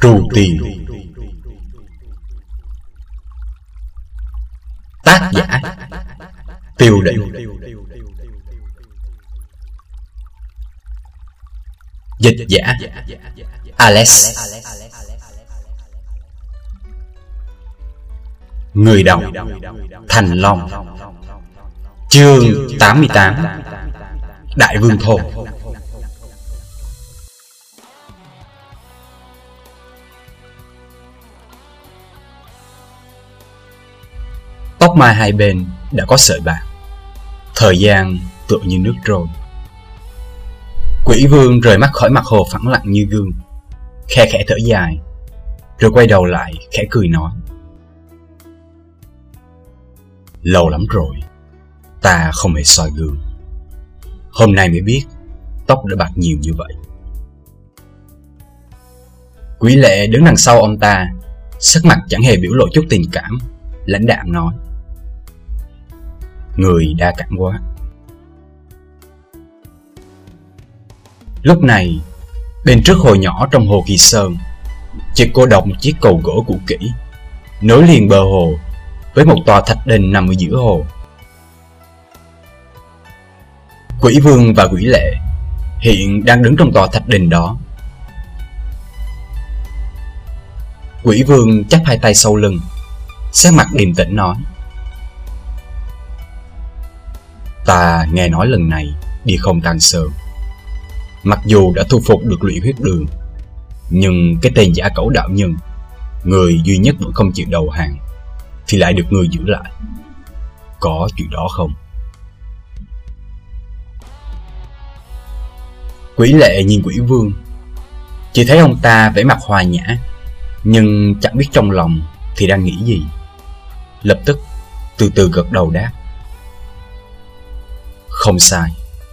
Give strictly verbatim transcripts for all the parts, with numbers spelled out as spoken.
Trù Tiền. Tác giả Tiêu Định. Dịch giả Alex. Người đọc Thành Long. Chương tám mươi tám. Đại Vương Thôn. Tóc mai hai bên đã có sợi bạc. Thời gian tựa như nước trôi. Quỷ Vương rời mắt khỏi mặt hồ phẳng lặng như gương, khe khẽ thở dài, rồi quay đầu lại khẽ cười nói: Lâu lắm rồi ta không hề soi gương, hôm nay mới biết tóc đã bạc nhiều như vậy. Quý Lệ đứng đằng sau ông ta, sắc mặt chẳng hề biểu lộ chút tình cảm, lãnh đạm nói: Người đa cảm quá. Lúc này, bên trước hồ nhỏ trong hồ Kỳ Sơn, chỉ cô độc một chiếc cầu gỗ cũ kỹ nối liền bờ hồ với một tòa thạch đình nằm ở giữa hồ. Quỷ Vương và Quỷ Lệ hiện đang đứng trong tòa thạch đình đó. Quỷ Vương chắp hai tay sau lưng, sắc mặt điềm tĩnh nói: Ta nghe nói lần này đi không tan sơn. Mặc dù đã thu phục được Lụy Huyết Đường, nhưng cái tên giả cẩu đạo nhân, người duy nhất vẫn không chịu đầu hàng, thì lại được người giữ lại. Có chuyện đó không? Quỷ Lệ nhìn Quỷ Vương, chỉ thấy ông ta vẻ mặt hòa nhã, nhưng chẳng biết trong lòng thì đang nghĩ gì. Lập tức từ từ gật đầu đáp: Không sai.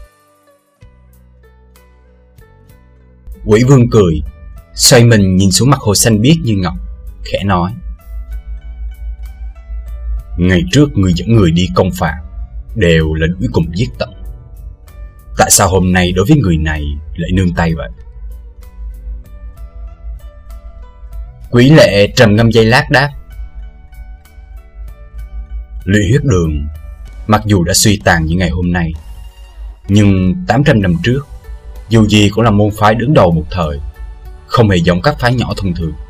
Quỷ Vương cười, xoay mình nhìn xuống mặt hồ xanh biếc như ngọc, khẽ nói: Ngày trước người dẫn người đi công phạt đều là đuổi cùng giết tận. Tại sao hôm nay đối với người này lại nương tay vậy? Quỷ Lệ trầm ngâm giây lát đáp: Lụy Huyết Đường mặc dù đã suy tàn như ngày hôm nay, nhưng tám trăm năm trước dù gì cũng là môn phái đứng đầu một thời, không hề giống các phái nhỏ thông thường.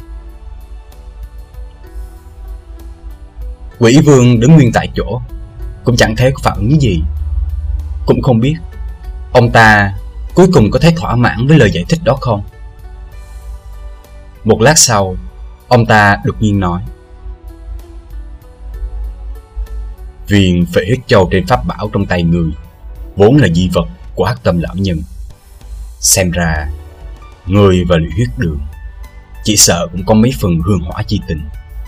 Quỷ Vương đứng nguyên tại chỗ, cũng chẳng thấy có phản ứng gì. Cũng không biết ông ta cuối cùng có thấy thỏa mãn với lời giải thích đó không. Một lát sau, ông ta đột nhiên nói: Viên Phệ Huyết Châu trên pháp bảo trong tay người vốn là di vật của Hắc Tâm lão nhân. Xem ra người và Lụy Huyết Đường chỉ sợ cũng có mấy phần hương hỏa chi tình.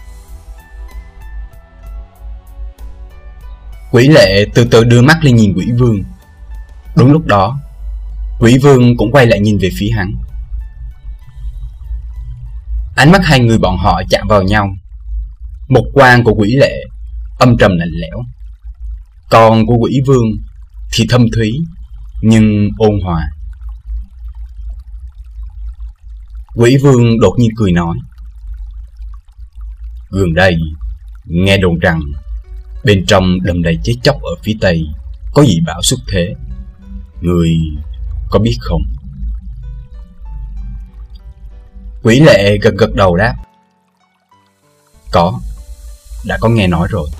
Quỷ Lệ từ từ đưa mắt lên nhìn Quỷ Vương. Đúng lúc đó, Quỷ Vương cũng quay lại nhìn về phía hắn. Ánh mắt hai người bọn họ chạm vào nhau. Một quang của Quỷ Lệ âm trầm lạnh lẽo, còn của Quỷ Vương thì thâm thúy nhưng ôn hòa. Quỷ Vương đột nhiên cười nói: Gần đây nghe đồn rằng bên trong đầm lầy chết chóc ở phía tây có dị bảo xuất thế, người có biết không? Quỷ Lệ gật gật đầu đáp: Có, đã có nghe nói rồi.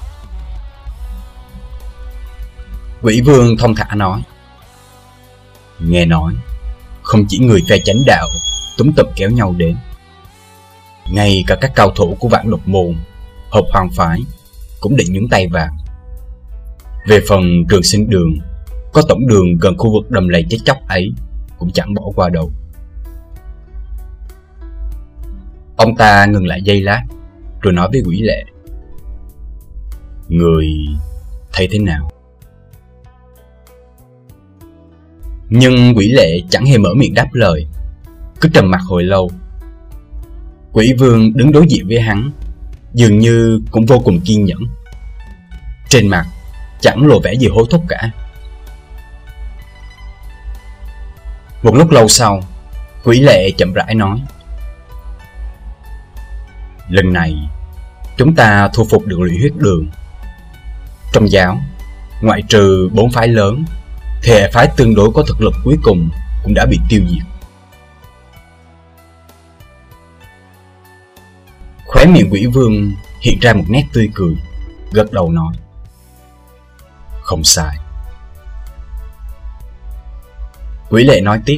Quỷ Vương thông thả nói: Nghe nói không chỉ người phe chánh đạo túm tụm kéo nhau đến, ngay cả các cao thủ của Vạn Độc Môn, Hợp Hoàng Phái cũng định nhúng tay vào. Về phần Trường Sinh Đường, có tổng đường gần khu vực đầm lầy chết chóc ấy, cũng chẳng bỏ qua đâu. Ông ta ngừng lại giây lát, rồi nói với Quỷ Lệ: Người thấy thế nào? Nhưng Quỷ Lệ chẳng hề mở miệng đáp lời, cứ trầm mặc hồi lâu. Quỷ Vương đứng đối diện với hắn, dường như cũng vô cùng kiên nhẫn, trên mặt chẳng lộ vẻ gì hối thúc cả. Một lúc lâu sau, Quỷ Lệ chậm rãi nói: Lần này chúng ta thu phục được lũy huyết đường. Trong giáo, ngoại trừ bốn phái lớn thì hệ phái tương đối có thực lực cuối cùng cũng đã bị tiêu diệt. Khóe miệng Quỷ Vương hiện ra một nét tươi cười, gật đầu nói: Không sai. Quỷ Lệ nói tiếp: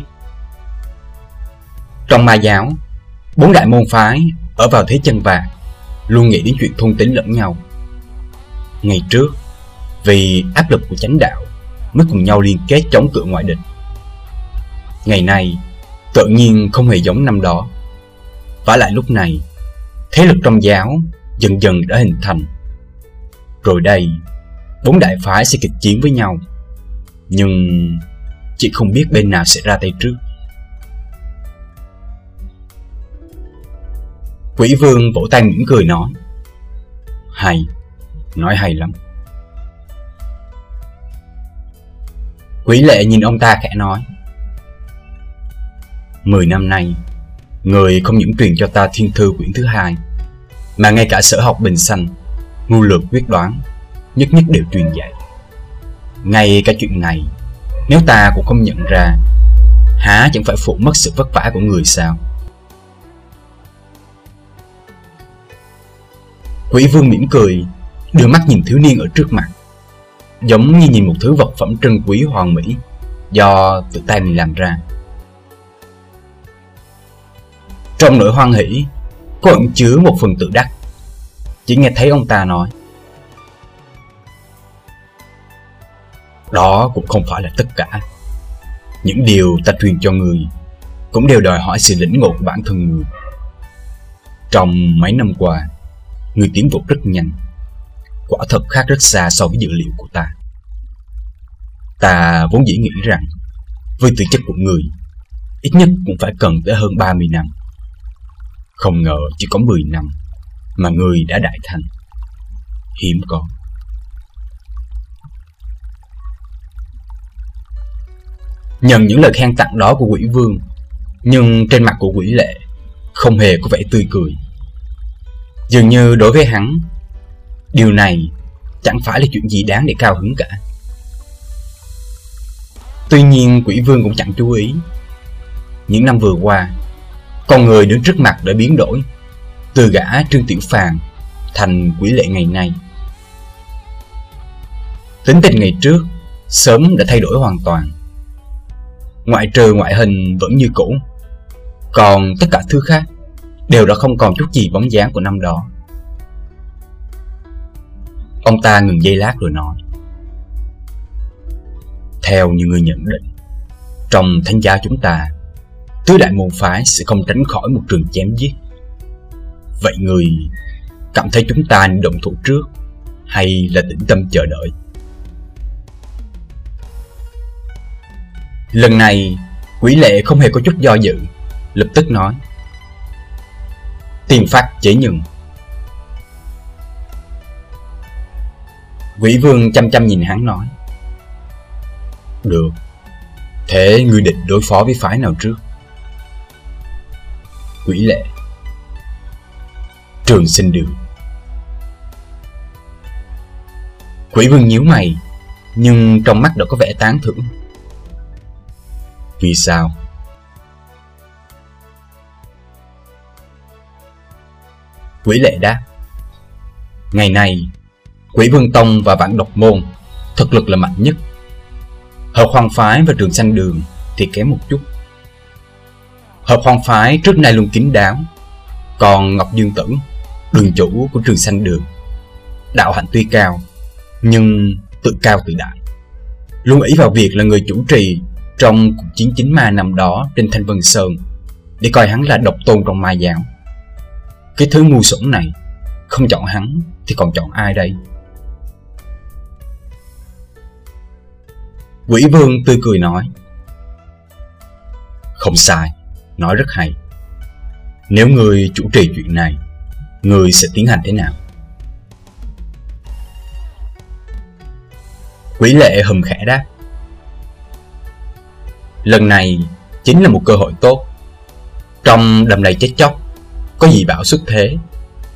Trong ma giáo, bốn đại môn phái ở vào thế chân vạc, luôn nghĩ đến chuyện thôn tính lẫn nhau. Ngày trước, vì áp lực của chánh đạo mới cùng nhau liên kết chống cự ngoại địch. Ngày nay tự nhiên không hề giống năm đó. Vả lại lúc này, thế lực trong giáo dần dần đã hình thành. Rồi đây, bốn đại phái sẽ kịch chiến với nhau, nhưng chỉ không biết bên nào sẽ ra tay trước. Quỷ Vương vỗ tay mỉm cười nói: Hay, nói hay lắm. Quỷ Lệ nhìn ông ta khẽ nói: Mười năm nay, người không những truyền cho ta thiên thư quyển thứ hai, mà ngay cả sở học bình xanh, mưu lược quyết đoán, nhất nhất đều truyền dạy. Ngay cả chuyện này, nếu ta cũng không nhận ra, há chẳng phải phụ mất sự vất vả của người sao? Quỷ Vương mỉm cười, đưa mắt nhìn thiếu niên ở trước mặt, giống như nhìn một thứ vật phẩm trân quý hoàn mỹ do tự tay mình làm ra. Trong nỗi hoan hỷ có ẩn chứa một phần tự đắc. Chỉ nghe thấy ông ta nói: Đó cũng không phải là tất cả. Những điều ta truyền cho người cũng đều đòi hỏi sự lĩnh ngộ của bản thân người. Trong mấy năm qua, người tiến bộ rất nhanh, quả thật khác rất xa so với dự liệu của ta. Ta vốn dĩ nghĩ rằng với tư chất của người, ít nhất cũng phải cần tới hơn ba mươi năm. Không ngờ chỉ có mười năm mà người đã đại thành. Hiếm có. Nhận những lời khen tặng đó của Quỷ Vương, nhưng trên mặt của Quỷ Lệ không hề có vẻ tươi cười. Dường như đối với hắn, điều này chẳng phải là chuyện gì đáng để cao hứng cả. Tuy nhiên Quỷ Vương cũng chẳng chú ý. Những năm vừa qua, con người đứng trước mặt đã biến đổi, từ gã Trương Tiểu Phàm thành Quỷ Lệ ngày nay. Tính tình ngày trước sớm đã thay đổi hoàn toàn. Ngoại trừ ngoại hình vẫn như cũ, còn tất cả thứ khác đều đã không còn chút gì bóng dáng của năm đó. Ông ta ngừng giây lát rồi nói: Theo như người nhận định, trong thánh gia chúng ta, tứ đại môn phái sẽ không tránh khỏi một trường chém giết. Vậy người cảm thấy chúng ta nên động thủ trước, hay là tĩnh tâm chờ đợi? Lần này Quỷ Lệ không hề có chút do dự, lập tức nói: Tiền phát chế nhừng. Quỷ Vương chăm chăm nhìn hắn nói: Được, thế ngươi định đối phó với phái nào trước? Quỷ Lệ: Trường Sinh Đường. Quỷ Vương nhíu mày, nhưng trong mắt đã có vẻ tán thưởng. Vì sao? Quỷ Lệ đáp: Ngày nay, Quỷ Vương Tông và Vạn Độc Môn thực lực là mạnh nhất. Hợp Hoang Phái và Trường Sanh Đường thì kém một chút. Hợp Hoang Phái trước nay luôn kín đáo, còn Ngọc Dương Tử, đường chủ của Trường Sanh Đường, đạo hạnh tuy cao, nhưng tự cao tự đại, luôn ỷ vào việc là người chủ trì trong cuộc chiến chính ma năm đó trên Thanh Vân Sơn, để coi hắn là độc tôn trong ma giáo. Cái thứ ngu xuẩn này, không chọn hắn thì còn chọn ai đây? Quỷ Vương tươi cười nói: Không sai, nói rất hay. Nếu người chủ trì chuyện này, người sẽ tiến hành thế nào? Quỷ Lệ hừm khẽ đáp: Lần này chính là một cơ hội tốt. Trong đầm lầy chết chóc, có dị bảo xuất thế,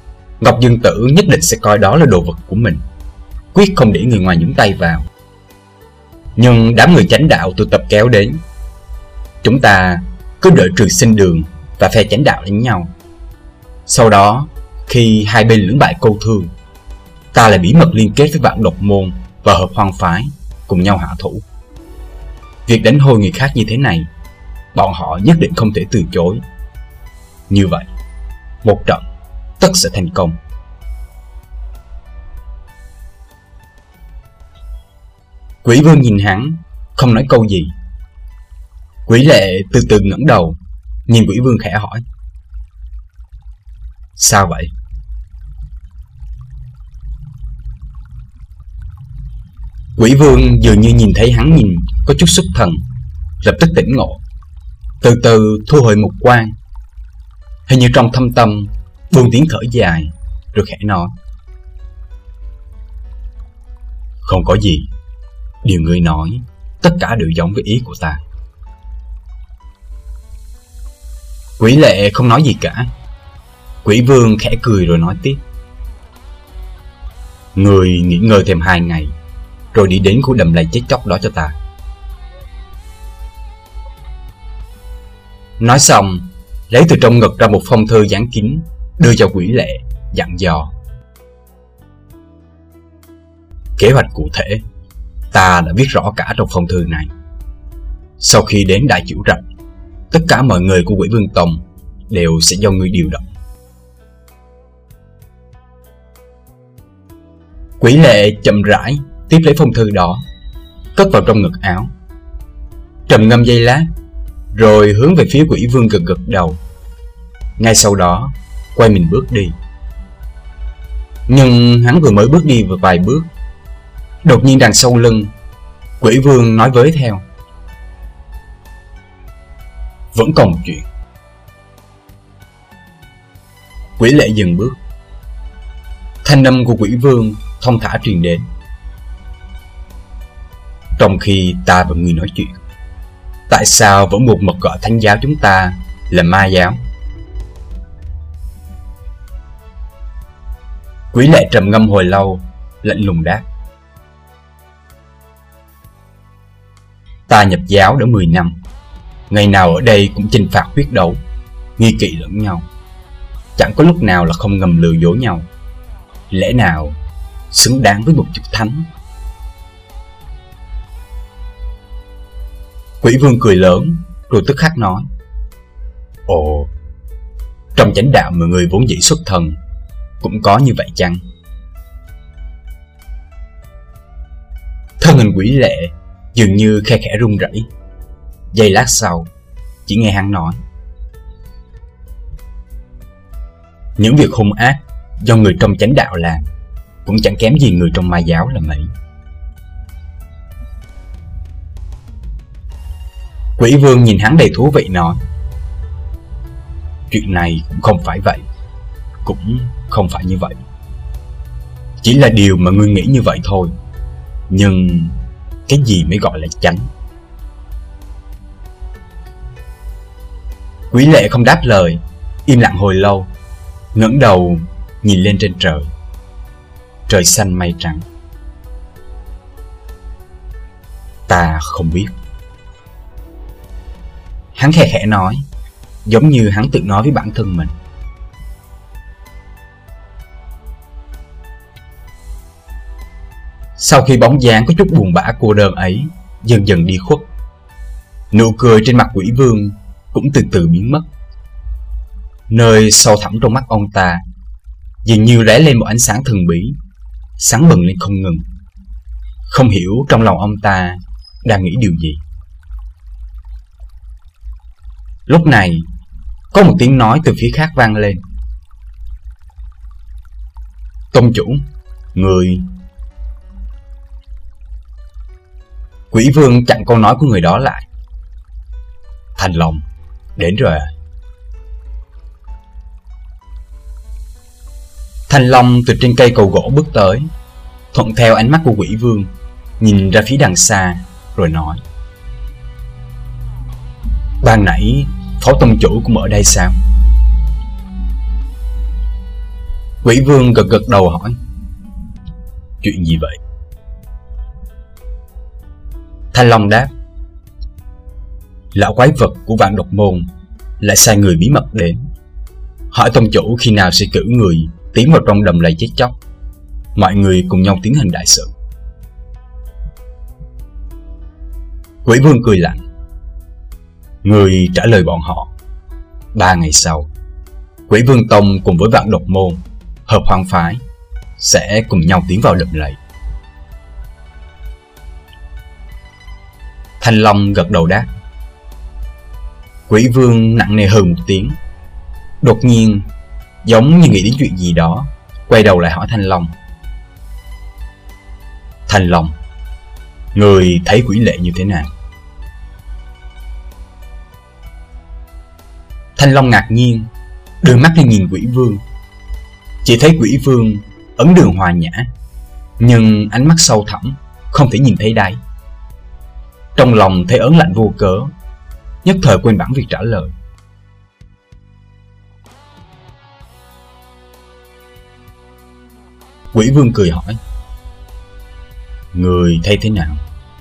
Ngọc Dương Tử nhất định sẽ coi đó là đồ vật của mình, quyết không để người ngoài nhúng tay vào. Nhưng đám người chánh đạo tụ tập kéo đến. Chúng ta cứ đợi Trường Sinh Đường và phe chánh đạo đánh nhau. Sau đó, khi hai bên lưỡng bại câu thương, ta lại bí mật liên kết với Vạn Độc Môn và Hợp Hoang Phái cùng nhau hạ thủ. Việc đánh hôi người khác như thế này, bọn họ nhất định không thể từ chối. Như vậy, một trận tất sẽ thành công. Quỷ Vương nhìn hắn, không nói câu gì. Quỷ Lệ từ từ ngẩng đầu, nhìn Quỷ Vương khẽ hỏi: sao vậy? Quỷ Vương dường như nhìn thấy hắn nhìn có chút xuất thần, lập tức tỉnh ngộ, từ từ thu hồi mục quang, hình như trong thâm tâm buông tiếng thở dài, rồi khẽ nói: không có gì, điều ngươi nói tất cả đều giống với ý của ta. Quỷ Lệ không nói gì cả. Quỷ Vương khẽ cười rồi nói tiếp: người nghỉ ngơi thêm hai ngày, rồi đi đến khu đầm lầy chết chóc đó cho ta. Nói xong, lấy từ trong ngực ra một phong thư dán kín, đưa cho Quỷ Lệ, dặn dò: kế hoạch cụ thể ta đã viết rõ cả trong phong thư này. Sau khi đến Đại Chiểu Rạch, tất cả mọi người của Quỷ Vương Tông đều sẽ do ngươi điều động. Quỷ Lệ chậm rãi tiếp lấy phong thư đó, cất vào trong ngực áo, trầm ngâm giây lát, rồi hướng về phía Quỷ Vương gật gật đầu. Ngay sau đó quay mình bước đi. Nhưng hắn vừa mới bước đi vừa vài bước, đột nhiên đằng sau lưng, Quỷ Vương nói với theo: vẫn còn một chuyện. Quỷ Lệ dừng bước. Thanh âm của Quỷ Vương thong thả truyền đến: trong khi ta và ngươi nói chuyện, tại sao vẫn một mực gọi thánh giáo chúng ta là ma giáo? Quỷ Lệ trầm ngâm hồi lâu, lạnh lùng đáp: ta nhập giáo đã mười năm, ngày nào ở đây cũng chinh phạt huyết đấu, nghi kỵ lẫn nhau, chẳng có lúc nào là không ngầm lừa dối nhau. Lẽ nào xứng đáng với một chữ thánh? Quỷ Vương cười lớn, rồi tức khắc nói: ồ, trong chánh đạo mà người vốn dĩ xuất thần cũng có như vậy chăng? Thân hình Quỷ Lệ dường như khe khẽ run rẩy. Giây lát sau, chỉ nghe hắn nói: những việc hung ác do người trong chánh đạo làm cũng chẳng kém gì người trong ma giáo là mấy. Quỷ Vương nhìn hắn đầy thú vị nói: chuyện này cũng không phải vậy, cũng không phải như vậy, chỉ là điều mà ngươi nghĩ như vậy thôi. Nhưng cái gì mới gọi là chánh? Quỷ Lệ không đáp lời, im lặng hồi lâu, ngẩng đầu nhìn lên trên trời. Trời xanh mây trắng. Ta không biết. Hắn khẽ khẽ nói, giống như hắn tự nói với bản thân mình. Sau khi bóng dáng có chút buồn bã cô đơn ấy dần dần đi khuất, nụ cười trên mặt Quỷ Vương cũng từ từ biến mất. Nơi sâu thẳm trong mắt ông ta dường như lóe lên một ánh sáng thần bí, sáng bừng lên không ngừng. Không hiểu trong lòng ông ta đang nghĩ điều gì. Lúc này có một tiếng nói từ phía khác vang lên: Tông chủ, người... Quỷ Vương chặn câu nói của người đó lại. Thành Long, đến rồi à? Thanh Long từ trên cây cầu gỗ bước tới, thuận theo ánh mắt của Quỷ Vương, nhìn ra phía đằng xa, rồi nói: ban nãy Phó Tông chủ cũng ở đây sao? Quỷ vương gật gật đầu hỏi: Chuyện gì vậy? Thanh Long đáp: Lão quái vật của Vạn Độc Môn lại sai người bí mật đến, hỏi tông chủ khi nào sẽ cử người tiến vào trong đầm lầy chết chóc, mọi người cùng nhau tiến hành đại sự. Quỷ vương cười lạnh: Người trả lời bọn họ. Ba ngày sau, Quỷ Vương Tông cùng với Vạn Độc Môn hợp hoang phái sẽ cùng nhau tiến vào đầm lầy. Thanh Long gật đầu đáp. Quỷ Vương nặng nề hừ một tiếng, đột nhiên giống như nghĩ đến chuyện gì đó, quay đầu lại hỏi Thanh Long: Thanh Long, người thấy quỷ lệ như thế nào? Thanh Long ngạc nhiên đưa mắt lên nhìn Quỷ Vương. Chỉ thấy Quỷ Vương ấn đường hòa nhã, nhưng ánh mắt sâu thẳm không thể nhìn thấy đáy. Trong lòng thấy ớn lạnh vô cớ, nhất thời quên bẵng việc trả lời. Quỷ Vương cười hỏi: Người thấy thế nào?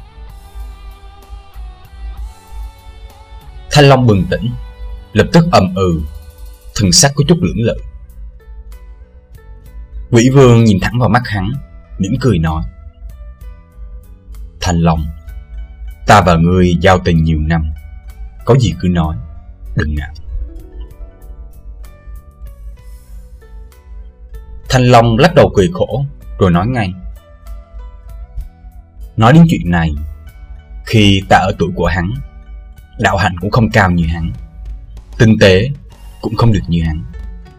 Thanh Long bừng tỉnh, lập tức ầm ừ, thần sắc có chút lưỡng lự. Quỷ Vương nhìn thẳng vào mắt hắn, mỉm cười nói: Thanh Long, ta và ngươi giao tình nhiều năm, có gì cứ nói, đừng ngại. Thanh Long lắc đầu cười khổ, rồi nói ngay: Nói đến chuyện này, khi ta ở tuổi của hắn, đạo hạnh cũng không cao như hắn, tinh tế cũng không được như hắn.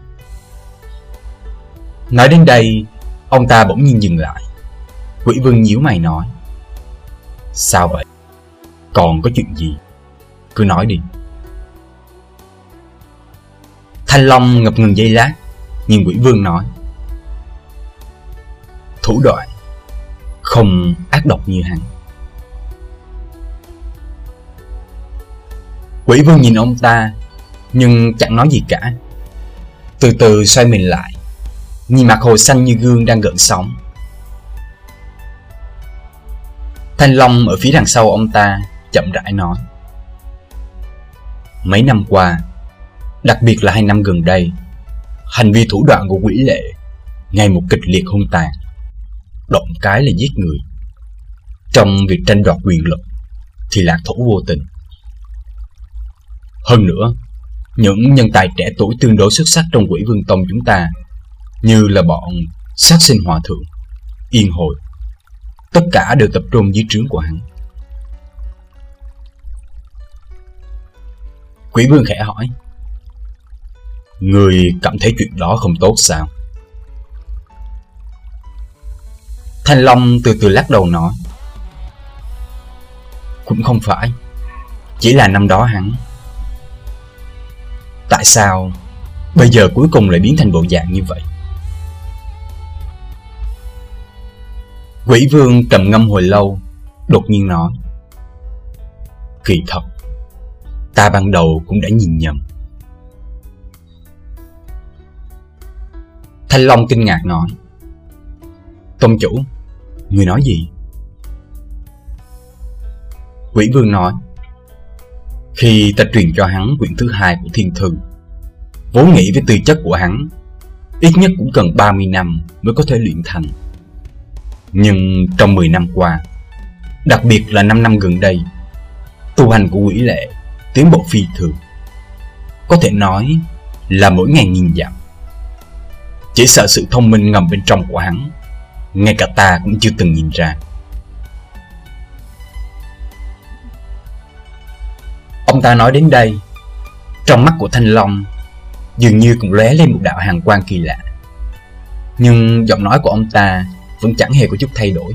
Nói đến đây, ông ta bỗng nhiên dừng lại. Quỷ Vương nhíu mày nói: Sao vậy? Còn có chuyện gì? Cứ nói đi. Thanh Long ngập ngừng giây lát, nhìn Quỷ Vương nói: Thủ đoạn không ác độc như hắn. Quỷ Vương nhìn ông ta nhưng chẳng nói gì cả, từ từ xoay mình lại, nhìn mặt hồ xanh như gương đang gợn sóng. Thanh Long ở phía đằng sau ông ta chậm rãi nói: Mấy năm qua, đặc biệt là hai năm gần đây, hành vi thủ đoạn của quỷ lệ ngày một kịch liệt hung tàn, động cái là giết người. Trong việc tranh đoạt quyền lực thì lạc thủ vô tình. Hơn nữa, những nhân tài trẻ tuổi tương đối xuất sắc trong Quỷ Vương Tông chúng ta, như là bọn sát sinh hòa thượng, yên hồi, tất cả đều tập trung dưới trướng của hắn. Quỷ Vương khẽ hỏi: Người cảm thấy chuyện đó không tốt sao? Thanh Long từ từ lắc đầu nói: Cũng không phải, chỉ là năm đó hắn. Tại sao bây giờ cuối cùng lại biến thành bộ dạng như vậy? Quỷ Vương trầm ngâm hồi lâu, đột nhiên nói: Kỳ thật, ta ban đầu cũng đã nhìn nhầm. Thanh Long kinh ngạc nói: Tông chủ, người nói gì? Quỷ Vương nói: Khi ta truyền cho hắn quyển thứ hai của Thiên Thư, vốn nghĩ với tư chất của hắn, ít nhất cũng cần ba mươi năm mới có thể luyện thành. Nhưng trong mười năm qua, đặc biệt là năm năm gần đây, tu hành của quỷ lệ tiến bộ phi thường, có thể nói là mỗi ngày nghìn dặm. Chỉ sợ sự thông minh ngầm bên trong của hắn, ngay cả ta cũng chưa từng nhìn ra. Ông ta nói đến đây, trong mắt của Thanh Long dường như cũng lóe lên một đạo hàn quang kỳ lạ, nhưng giọng nói của ông ta vẫn chẳng hề có chút thay đổi.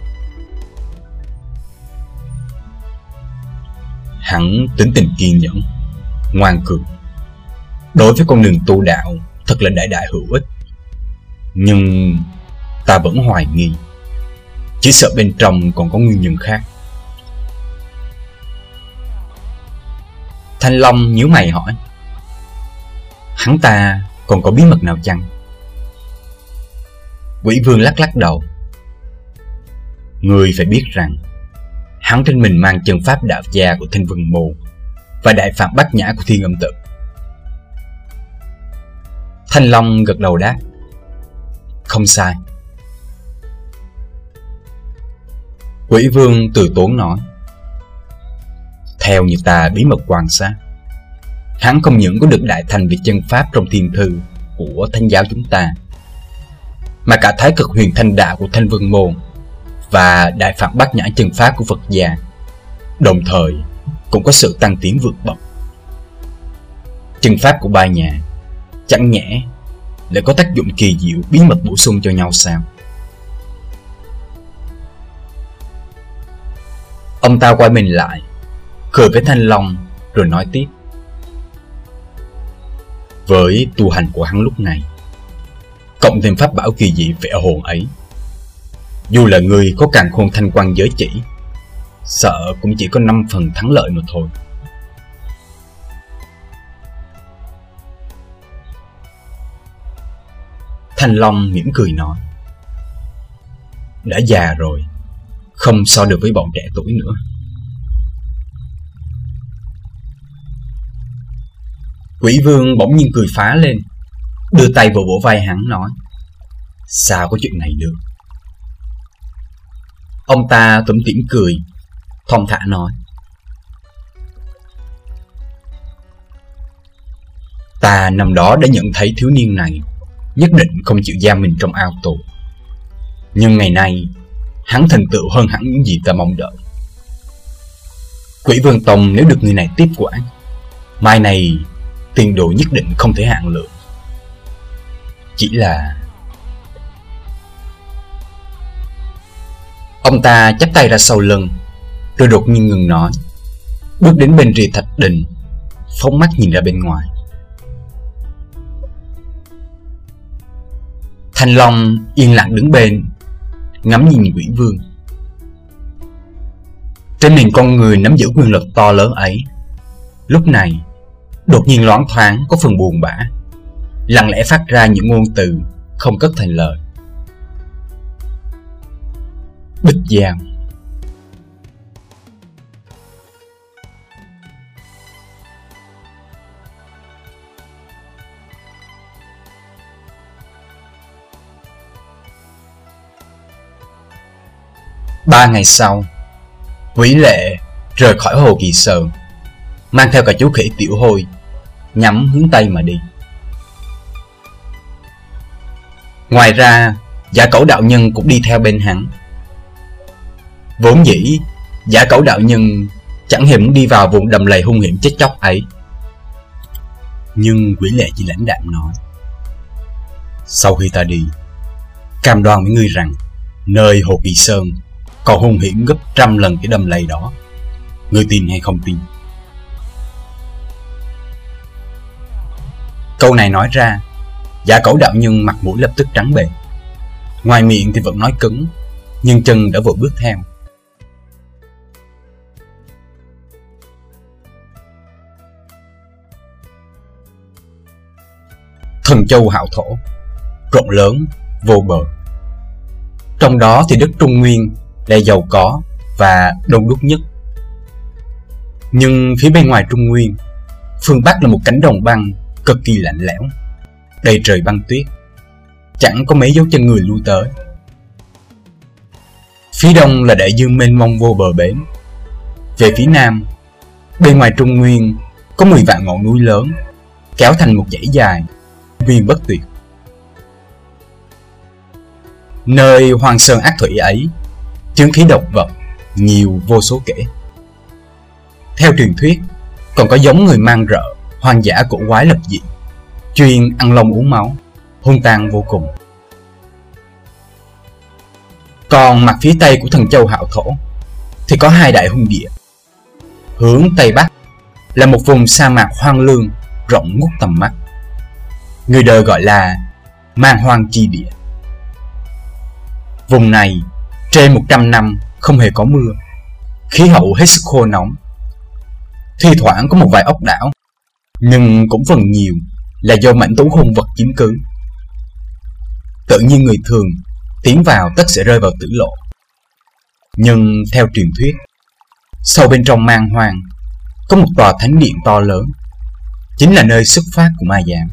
Hắn tính tình kiên nhẫn, ngoan cường, đối với con đường tu đạo thật là đại đại hữu ích. Nhưng ta vẫn hoài nghi, chỉ sợ bên trong còn có nguyên nhân khác. Thanh Long nhíu mày hỏi: Hắn ta còn có bí mật nào chăng? Quỷ vương lắc lắc đầu. Ngươi phải biết rằng hắn trên mình mang chân pháp đạo gia của Thanh Vân Môn và đại phạm bát nhã của Thiên Âm Tự. Thanh Long gật đầu đáp. Không sai. Quỷ vương từ tốn nói. Theo như ta bí mật quan sát, hắn không những có được đại thành về chân pháp trong thiên thư của Thánh giáo chúng ta, mà cả thái cực huyền thanh đạo của Thanh Vân Môn và đại phạm bát nhã chân pháp của Phật gia, đồng thời cũng có sự tăng tiến vượt bậc. Chân pháp của ba nhà chẳng nhẽ lại có tác dụng kỳ diệu bí mật bổ sung cho nhau sao? Ông ta quay mình lại, cười với Thanh Long rồi nói tiếp. Với tu hành của hắn lúc này, cộng thêm pháp bảo kỳ dị vẽ hồn ấy, dù là người có càn khôn thanh quan giới chỉ, sợ cũng chỉ có năm phần thắng lợi mà thôi. Thanh Long mỉm cười nói. Đã già rồi, không so được với bọn trẻ tuổi nữa. Quỷ vương bỗng nhiên cười phá lên, đưa tay vào vỗ vai hắn nói. Sao có chuyện này được? Ông ta tủm tỉm cười, thong thả nói. Ta năm đó đã nhận thấy thiếu niên này nhất định không chịu giam mình trong ao tù, nhưng ngày nay hắn thành tựu hơn hẳn những gì ta mong đợi. Quỷ Vương Tông nếu được người này tiếp quản, mai này tiền đồ nhất định không thể hạn lượng. Chỉ là... Ông ta chắp tay ra sau lưng, rồi đột nhiên ngừng nói, bước đến bên rìa thạch đình, phóng mắt nhìn ra bên ngoài. Thanh Long yên lặng đứng bên, ngắm nhìn Quỷ Vương. Trên nền con người nắm giữ quyền lực to lớn ấy, lúc này đột nhiên loáng thoáng có phần buồn bã, lặng lẽ phát ra những ngôn từ không cất thành lời. Bích Giao. Ba ngày sau, Quỷ Lệ rời khỏi Hồ Kỳ Sơn, mang theo cả chú khỉ Tiểu Hôi, nhắm hướng Tây mà đi. Ngoài ra, Giả Cẩu đạo nhân cũng đi theo bên hắn. Vốn dĩ, Giả Cẩu đạo nhân chẳng hề muốn đi vào vùng đầm lầy hung hiểm chết chóc ấy, nhưng Quỷ Lệ chỉ lãnh đạm nói. Sau khi ta đi, cam đoan với ngươi rằng nơi Hồ Kỳ Sơn còn hung hiểm gấp trăm lần cái đầm lầy đó. Ngươi tin hay không tin? Câu này nói ra, Giả Cẩu đạo nhân mặt mũi lập tức trắng bệch. Ngoài miệng thì vẫn nói cứng, nhưng chân đã vội bước theo. Thần châu hạo thổ, rộng lớn, vô bờ. Trong đó thì đất Trung Nguyên là giàu có và đông đúc nhất. Nhưng phía bên ngoài Trung Nguyên, phương Bắc là một cánh đồng băng cực kỳ lạnh lẽo, đầy trời băng tuyết, chẳng có mấy dấu chân người lui tới. Phía đông là đại dương mênh mông vô bờ bến. Về phía nam, bên ngoài Trung Nguyên có mười vạn ngọn núi lớn kéo thành một dãy dài, viên bất tuyệt. Nơi hoang sơn ác thủy ấy, chướng khí độc vật nhiều vô số kể. Theo truyền thuyết, còn có giống người mang rợ, hoang dã cổ quái lập dị, chuyên ăn lông uống máu, hung tàn vô cùng. Còn mặt phía tây của thần châu hạo thổ thì có hai đại hung địa. Hướng tây bắc là một vùng sa mạc hoang lương rộng ngút tầm mắt, người đời gọi là man hoang chi địa. Vùng này trên một trăm năm không hề có mưa, khí hậu hết sức khô nóng. Thi thoảng có một vài ốc đảo, nhưng cũng phần nhiều là do mảnh thú hung vật chiếm cứ. Tự nhiên người thường tiến vào tất sẽ rơi vào tử lộ. Nhưng theo truyền thuyết, sâu bên trong man hoang có một tòa thánh điện to lớn, chính là nơi xuất phát của ma giám.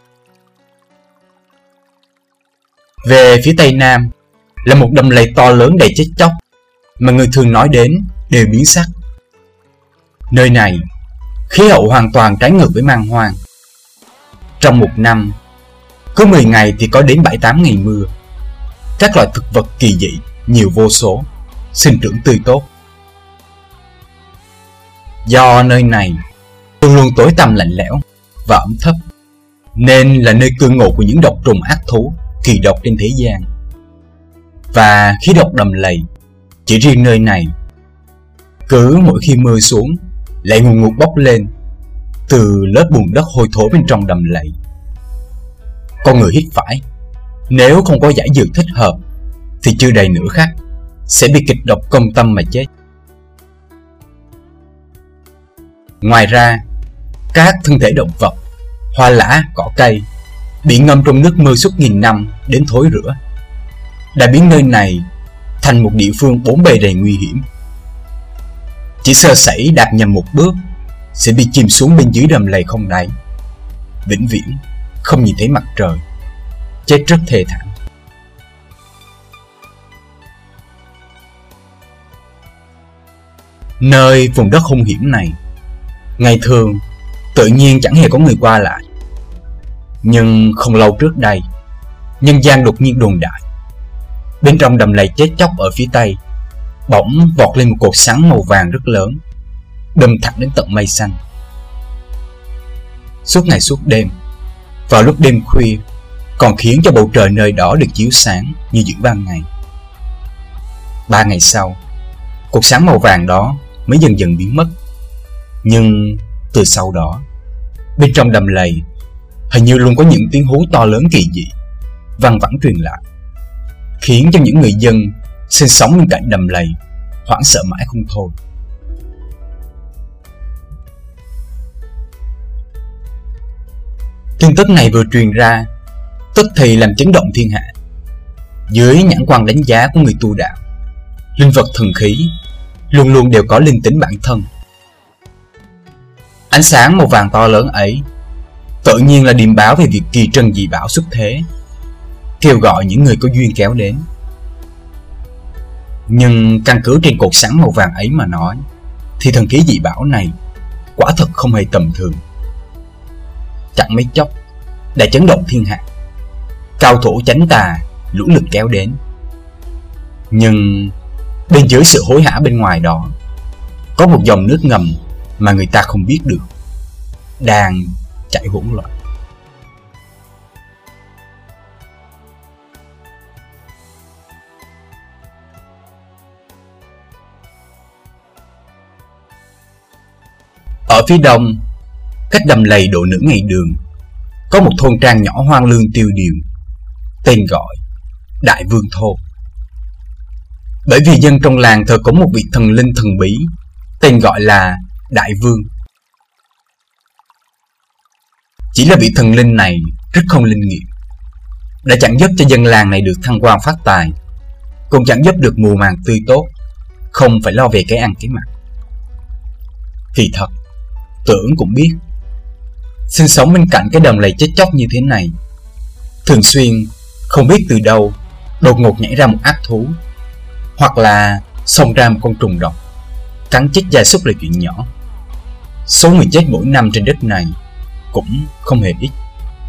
Về phía tây nam là một đầm lầy to lớn đầy chết chóc mà người thường nói đến đều biến sắc. Nơi này khí hậu hoàn toàn trái ngược với man hoang. Trong một năm, cứ mười ngày thì có đến bảy tám ngày mưa. Các loại thực vật kỳ dị nhiều vô số, sinh trưởng tươi tốt. Do nơi này luôn luôn tối tăm lạnh lẽo và ẩm thấp, nên là nơi cư ngụ của những độc trùng ác thú kỳ độc trên thế gian. Và khí độc đầm lầy chỉ riêng nơi này, cứ mỗi khi mưa xuống lại ngùn ngụt bốc lên từ lớp bùn đất hôi thối bên trong đầm lầy. Con người hít phải, nếu không có giải dược thích hợp thì chưa đầy nửa khắc sẽ bị kịch độc công tâm mà chết. Ngoài ra, các thân thể động vật, hoa lá, cỏ cây bị ngâm trong nước mưa suốt nghìn năm đến thối rữa, đã biến nơi này thành một địa phương bốn bề đầy nguy hiểm. Chỉ sơ sẩy đạp nhầm một bước sẽ bị chìm xuống bên dưới đầm lầy không đáy, vĩnh viễn không nhìn thấy mặt trời, chết rất thê thảm. Nơi vùng đất hung hiểm này, ngày thường tự nhiên chẳng hề có người qua lại. Nhưng không lâu trước đây, nhân gian đột nhiên đồn đại, bên trong đầm lầy chết chóc ở phía tây bỗng vọt lên một cột sáng màu vàng rất lớn, đâm thẳng đến tận mây xanh. Suốt ngày suốt đêm, vào lúc đêm khuya, còn khiến cho bầu trời nơi đó được chiếu sáng như giữa ban ngày. Ba ngày sau, cột sáng màu vàng đó mới dần dần biến mất. Nhưng từ sau đó, bên trong đầm lầy hình như luôn có những tiếng hú to lớn kỳ dị văng vẳng truyền lại, khiến cho những người dân sinh sống bên cạnh đầm lầy hoảng sợ mãi không thôi. Tin tức này vừa truyền ra, tức thì làm chấn động thiên hạ. Dưới nhãn quan đánh giá của người tu đạo, linh vật thần khí luôn luôn đều có linh tính bản thân. Ánh sáng màu vàng to lớn ấy tự nhiên là điềm báo về việc kỳ trân dị bảo xuất thế, kêu gọi những người có duyên kéo đến. Nhưng căn cứ trên cột sáng màu vàng ấy mà nói, thì thần khí dị bảo này quả thật không hề tầm thường. Chẳng mấy chốc đã chấn động thiên hạ, cao thủ chánh tà lũ lượt kéo đến. Nhưng bên dưới sự hối hả bên ngoài đó, có một dòng nước ngầm mà người ta không biết được đang chảy hỗn loạn. Ở phía đông, cách đầm lầy độ nửa ngày đường, có một thôn trang nhỏ hoang lương tiêu điều, tên gọi Đại Vương Thôn. Bởi vì dân trong làng thờ có một vị thần linh thần bí, tên gọi là Đại Vương. Chỉ là vị thần linh này rất không linh nghiệm, đã chẳng giúp cho dân làng này được thăng quan phát tài, cũng chẳng giúp được mùa màng tươi tốt, không phải lo về cái ăn cái mặc. Kỳ thật, tưởng cũng biết, sinh sống bên cạnh cái đầm lầy chết chóc như thế này, thường xuyên không biết từ đâu đột ngột nhảy ra một ác thú, hoặc là xông ra một con trùng độc cắn chết gia súc là chuyện nhỏ. Số người chết mỗi năm trên đất này cũng không hề ít.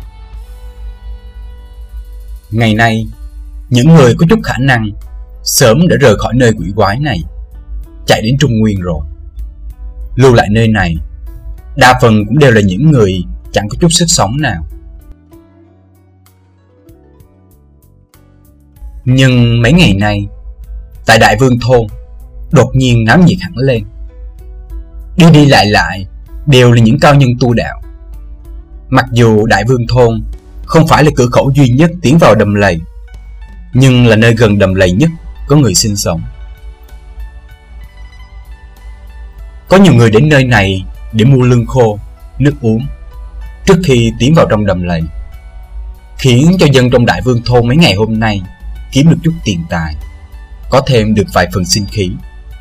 Ngày nay, những người có chút khả năng sớm đã rời khỏi nơi quỷ quái này, chạy đến Trung Nguyên rồi. Lưu lại nơi này, đa phần cũng đều là những người chẳng có chút sức sống nào. Nhưng mấy ngày nay, tại Đại Vương Thôn đột nhiên náo nhiệt hẳn lên. Đi đi lại lại đều là những cao nhân tu đạo. Mặc dù Đại Vương Thôn không phải là cửa khẩu duy nhất tiến vào đầm lầy, nhưng là nơi gần đầm lầy nhất có người sinh sống. Có nhiều người đến nơi này để mua lương khô, nước uống trước khi tiến vào trong đầm lầy, khiến cho dân trong Đại Vương Thôn mấy ngày hôm nay kiếm được chút tiền tài, có thêm được vài phần sinh khí.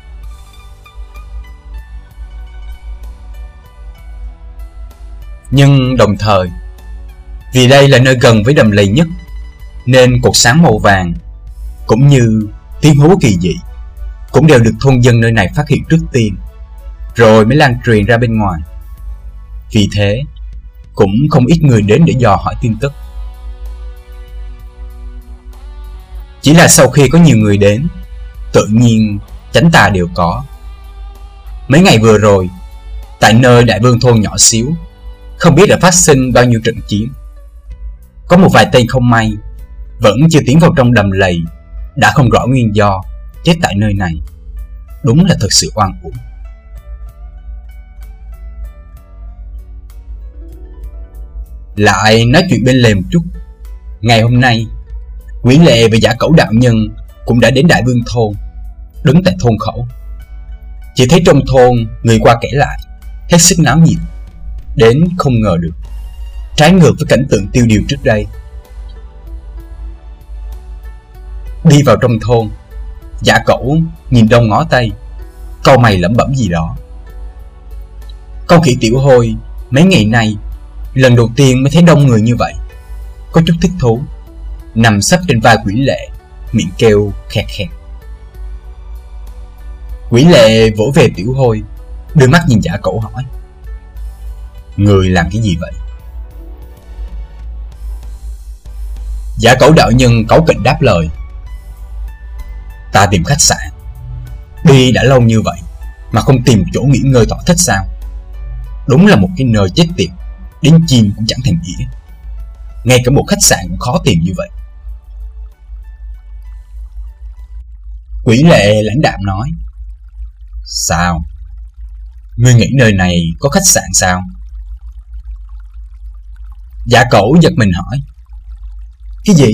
Nhưng đồng thời, vì đây là nơi gần với đầm lầy nhất, nên cột sáng màu vàng cũng như tiếng hú kỳ dị cũng đều được thôn dân nơi này phát hiện trước tiên, rồi mới lan truyền ra bên ngoài. Vì thế, cũng không ít người đến để dò hỏi tin tức. Chỉ là sau khi có nhiều người đến, tự nhiên chánh tà đều có. Mấy ngày vừa rồi, tại nơi Đại Vương thôn nhỏ xíu, không biết đã phát sinh bao nhiêu trận chiến. Có một vài tên không may vẫn chưa tiến vào trong đầm lầy, đã không rõ nguyên do chết tại nơi này. Đúng là thật sự oan uổng. Lại nói chuyện bên lề một chút. Ngày hôm nay, Quỷ Lệ và Giả Cẩu đạo nhân cũng đã đến Đại Vương thôn, đứng tại thôn khẩu. Chỉ thấy trong thôn người qua kể lại, hết sức náo nhiệt, đến không ngờ được, trái ngược với cảnh tượng tiêu điều trước đây. Đi vào trong thôn, Giả Cẩu nhìn đông ngó tây, cau mày lẩm bẩm gì đó. Con khỉ Tiểu Hôi mấy ngày nay lần đầu tiên mới thấy đông người như vậy, có chút thích thú, nằm sấp trên vai Quỷ Lệ, miệng kêu khẹt khẹt. Quỷ Lệ vỗ về Tiểu Hôi, đưa mắt nhìn Giả Cẩu hỏi: người làm cái gì vậy? Giả Cẩu đạo nhân cáu kỉnh đáp lời: ta tìm khách sạn. Đi đã lâu như vậy mà không tìm chỗ nghỉ ngơi thỏa thích sao? Đúng là một cái nơi chết tiệt, đến chim cũng chẳng thèm nghĩa. Ngay cả một khách sạn cũng khó tìm như vậy. Quỷ Lệ lãnh đạm nói: sao? Ngươi nghĩ nơi này có khách sạn sao? Giả Cẩu giật mình hỏi: cái gì?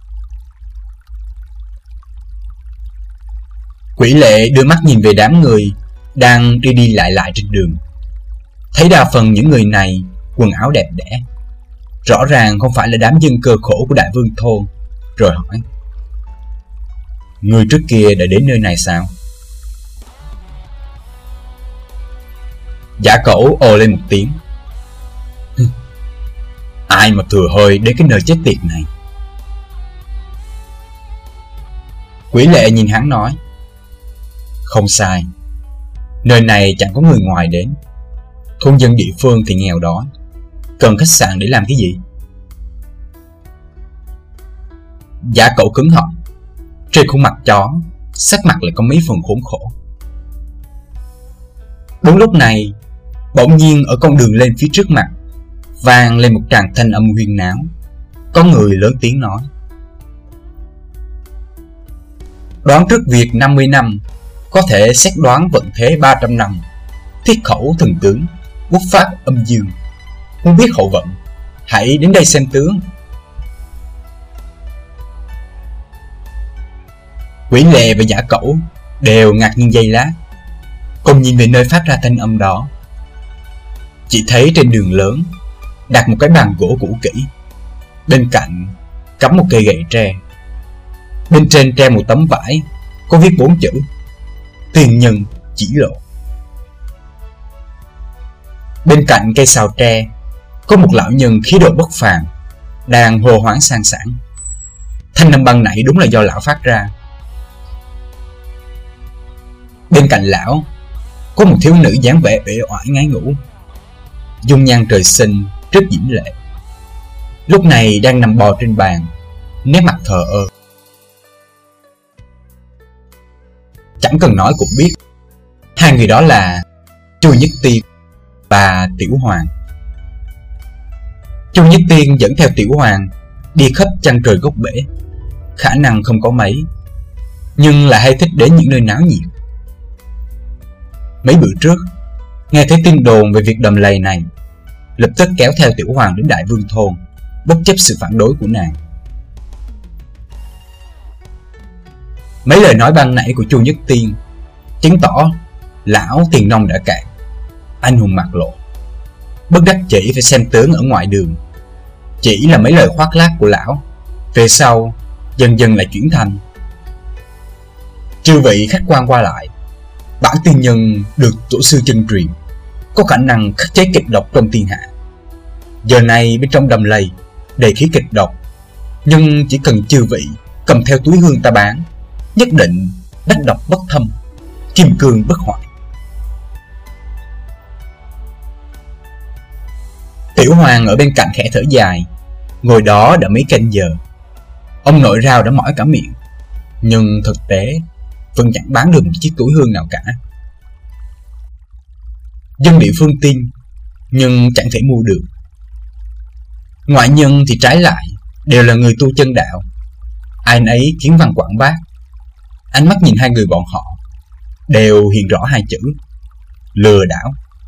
Quỷ Lệ đưa mắt nhìn về đám người đang đi đi lại lại trên đường. Thấy đa phần những người này quần áo đẹp đẽ, rõ ràng không phải là đám dân cơ khổ của Đại Vương thôn, rồi hỏi: người trước kia đã đến nơi này sao? Giả Cẩu ồ lên một tiếng: ai mà thừa hơi đến cái nơi chết tiệt này? Quỷ Lệ nhìn hắn nói: không sai, nơi này chẳng có người ngoài đến. Thôn dân địa phương thì nghèo đói, cần khách sạn để làm cái gì? Giả Cẩu cứng họng, trên khuôn mặt chó sắc mặt lại có mấy phần khốn khổ. Đúng lúc này, bỗng nhiên ở con đường lên phía trước mặt vang lên một tràng thanh âm huyên náo. Có người lớn tiếng nói: đoán trước việc năm mươi năm, có thể xét đoán vận thế ba trăm năm. Thiết khẩu thần tướng, bút phát âm dương. Muốn biết hậu vận, hãy đến đây xem tướng. Quỷ Lệ và Giả Cẩu đều ngạc nhiên giây lát, cùng nhìn về nơi phát ra thanh âm đó. Chỉ thấy trên đường lớn đặt một cái bàn gỗ cũ kỹ, bên cạnh cắm một cây gậy tre. Bên trên treo một tấm vải có viết bốn chữ: tiền nhân chỉ lộ. Bên cạnh cây sào tre có một lão nhân khí độ bất phàm đang hô hoáng sang sảng. Thanh âm băng nãy đúng là do lão phát ra. Bên cạnh lão có một thiếu nữ dáng vẻ uể oải ngái ngủ, dung nhan trời sinh rất diễm lệ, lúc này đang nằm bò trên bàn, nét mặt thờ ơ. Chẳng cần nói cũng biết, hai người đó là Chu Nhất Tiên và Tiểu Hoàng. Chu Nhất Tiên dẫn theo Tiểu Hoàng đi khắp chân trời gốc bể, khả năng không có mấy, nhưng lại hay thích đến những nơi náo nhiệt. Mấy bữa trước, nghe thấy tin đồn về việc đầm lầy này, lập tức kéo theo Tiểu Hoàng đến Đại Vương thôn, bất chấp sự phản đối của nàng. Mấy lời nói ban nãy của Chu Nhất Tiên chứng tỏ lão tiền nông đã cạn, anh hùng mặt lộ, bất đắc chỉ phải xem tướng ở ngoài đường. Chỉ là mấy lời khoác lác của lão, về sau dần dần lại chuyển thành: chư vị khách quan qua lại, bản tiên nhân được tổ sư chân truyền, có khả năng khắc chế kịch độc trong thiên hạ. Giờ này bên trong đầm lầy đầy khí kịch độc, nhưng chỉ cần chư vị cầm theo túi hương ta bán, nhất định đắc độc bất thâm, kim cương bất hoại. Tiểu Hoàng ở bên cạnh khẽ thở dài, ngồi đó đã mấy canh giờ. Ông nội rau đã mỏi cả miệng, nhưng thực tế vẫn chẳng bán được một chiếc túi hương nào cả. Dân địa phương tin, nhưng chẳng thể mua được. Ngoại nhân thì trái lại, đều là người tu chân đạo, ai nấy kiến văn quảng bác. Ánh mắt nhìn hai người bọn họ đều hiện rõ hai chữ: lừa đảo.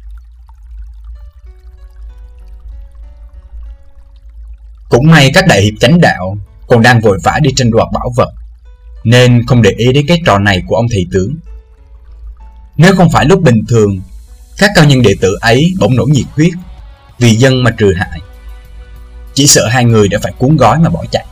Cũng may các đại hiệp chánh đạo còn đang vội vã đi tranh đoạt bảo vật, nên không để ý đến cái trò này của ông thầy tướng. Nếu không phải lúc bình thường các cao nhân đệ tử ấy bỗng nổ nhiệt huyết vì dân mà trừ hại, chỉ sợ hai người đã phải cuốn gói mà bỏ chạy.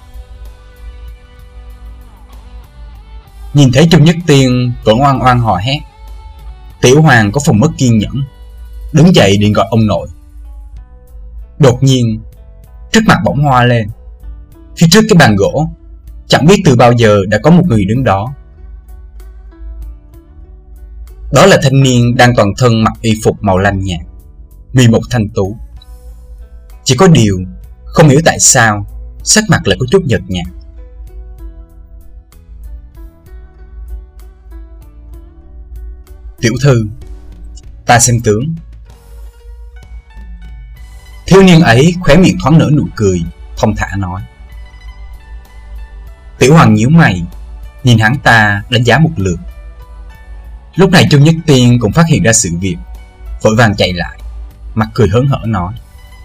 Nhìn thấy Trung Nhất Tiên vẫn oan oan hò hét, Tiểu Hoàng có phần mất kiên nhẫn, đứng dậy định gọi ông nội. Đột nhiên trước mặt bỗng hoa lên. Phía trước cái bàn gỗ, chẳng biết từ bao giờ đã có một người đứng đó. Đó là thanh niên đang toàn thân mặc y phục màu lam nhạt, mi một thanh tú. Chỉ có điều không hiểu tại sao sắc mặt lại có chút nhợt nhạt. Tiểu thư, ta xem tướng. Thiếu niên ấy khóe miệng thoáng nở nụ cười, thong thả nói. Tiểu Hoàng nhíu mày, nhìn hắn ta đánh giá một lượt. Lúc này Trương Nhất Tiên cũng phát hiện ra sự việc, vội vàng chạy lại, mặt cười hớn hở nói: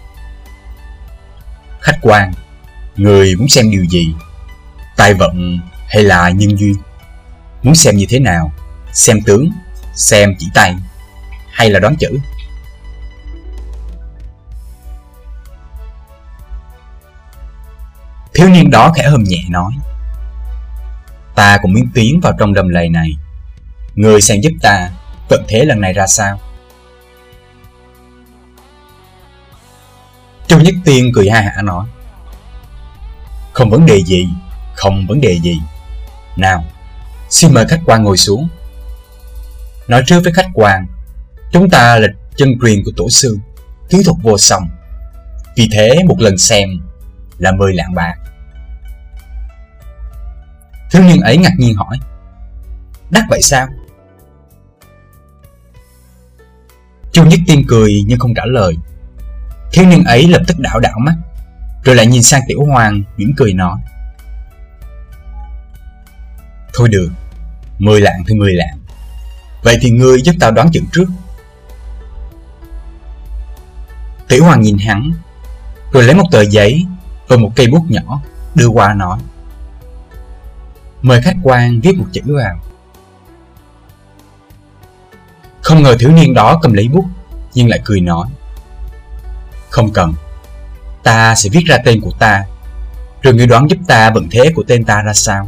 khách quan, người muốn xem điều gì? Tài vận hay là nhân duyên? Muốn xem như thế nào? Xem tướng, xem chỉ tay, hay là đoán chữ? Thiếu niên đó khẽ hừm nhẹ nói: ta cũng muốn tiến vào trong đầm lầy này, người xem giúp ta vận thế lần này ra sao? Trung Nhất Tiên cười ha hả nói: không vấn đề gì, không vấn đề gì. Nào, xin mời khách quan ngồi xuống. Nói trước với khách quan, chúng ta là chân truyền của tổ sư, kỹ thuật vô song, vì thế một lần xem là mười lạng bạc. Thiếu niên ấy ngạc nhiên hỏi: đắt vậy sao? Chu Nhất Tiên cười nhưng không trả lời. Thiếu niên ấy lập tức đảo đảo mắt, rồi lại nhìn sang Tiểu Hoàng mỉm cười nói: thôi được, mười lạng thì mười lạng. Vậy thì ngươi giúp tao đoán chữ trước. Tiểu Hoàng nhìn hắn, rồi lấy một tờ giấy và một cây bút nhỏ đưa qua nói: mời khách quan viết một chữ vào. Không ngờ thiếu niên đó cầm lấy bút nhưng lại cười nói: không cần, ta sẽ viết ra tên của ta, rồi ngươi đoán giúp ta vận thế của tên ta ra sao.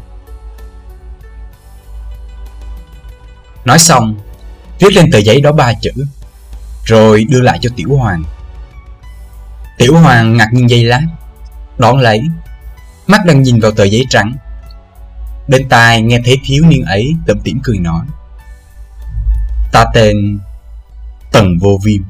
Nói xong, viết lên tờ giấy đó ba chữ, rồi đưa lại cho Tiểu Hoàng. Tiểu Hoàng ngạc nhiên giây lát, đón lấy, mắt đang nhìn vào tờ giấy trắng. Bên tai nghe thấy thiếu niên ấy tủm tỉm cười nói: ta tên Tần Vô Viêm.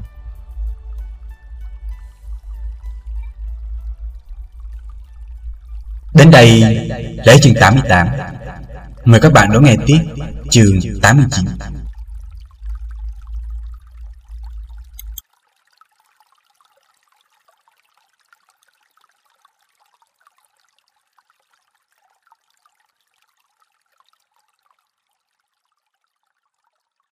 Đến đây là chương tám mươi tám. Mời các bạn đón nghe tiếp chương tám mươi chín.